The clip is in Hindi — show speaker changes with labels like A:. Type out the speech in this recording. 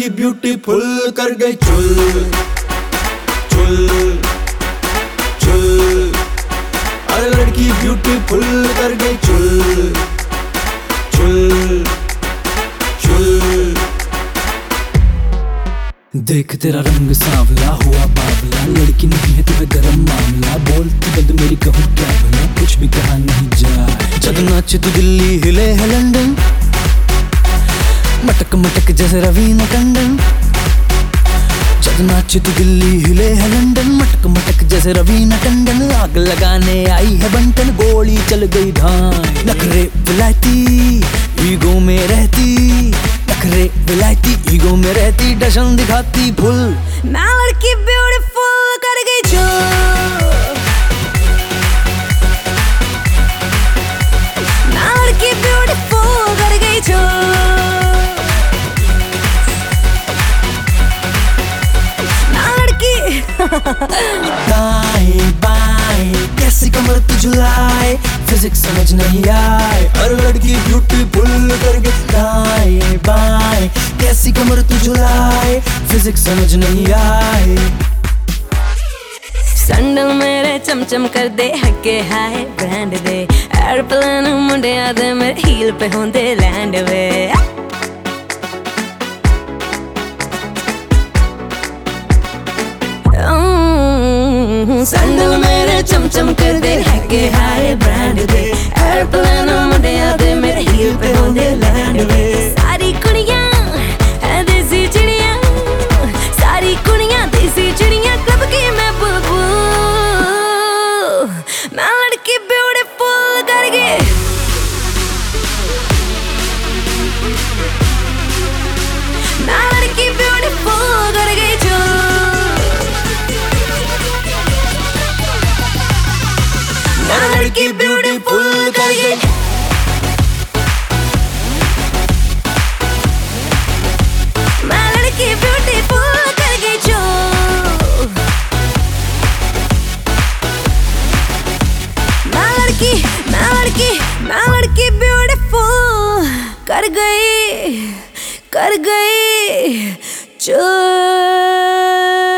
A: ब्यूटीफुल कर गई चुल चुल चुल। अरे लड़की ब्यूटीफुल कर गई चुल चुल चुल।
B: देख तेरा रंग सांवला हुआ बावला, लड़की नहीं है तुम्हें गरम मामला। बोलती बंद मेरी कहूँ क्या भला, कुछ भी कहा नहीं जाए। जब नाचे तू दिल्ली हिले है लंदन, मटक मटक जैसे रवीना टंडन। जब नाचे तू दिल्ली हिले है लंदन, मटक मटक जैसे रवीना टंडन। आग लगाने आई है बंटन, गोली चल गई ढाई। नखरे विलायती ईगो में रहती, नखरे विलायती ईगो में रहती। डशन दिखाती फुल,
C: मैं लड़की ब्यूटीफुल कर गई जो। मैं लड़की ब्यूटीफुल कर गई जो।
B: दाएं बाएं कैसी कमर तू झुलाए, फिजिक्स समझ नहीं आए। और लड़की ब्यूटीफुल कर गई दाएं बाएं कैसी कमर तू झुलाए, फिजिक्स समझ नहीं आए।
C: सैंडल मेरे चमचम कर दे, हके हाय ब्रांड दे। एयरप्लेन मुंडे आदे मेरे हील पे होंदे लैंड वे। सैंडल मेरे चमचम कर दे, हके हाय ब्रांड दे। एयरप्लेन मुंडे आदे मेरे हील पे होंदे लैंड वे। सारी कुड़ियां है देसी चिड़ियां, सारी कुड़ियां देसी चिड़ियां। क्लब की मैं बुलबुल, मैं लड़की ब्यूटीफुल कर गई। मैं लड़की ब्यूटीफुल कर गई जो। मैं लड़की ब्यूटीफुल कर गई। मैं लड़की ब्यूटीफुल कर गई जो। मैं लड़की ब्यूटीफुल कर गई जो।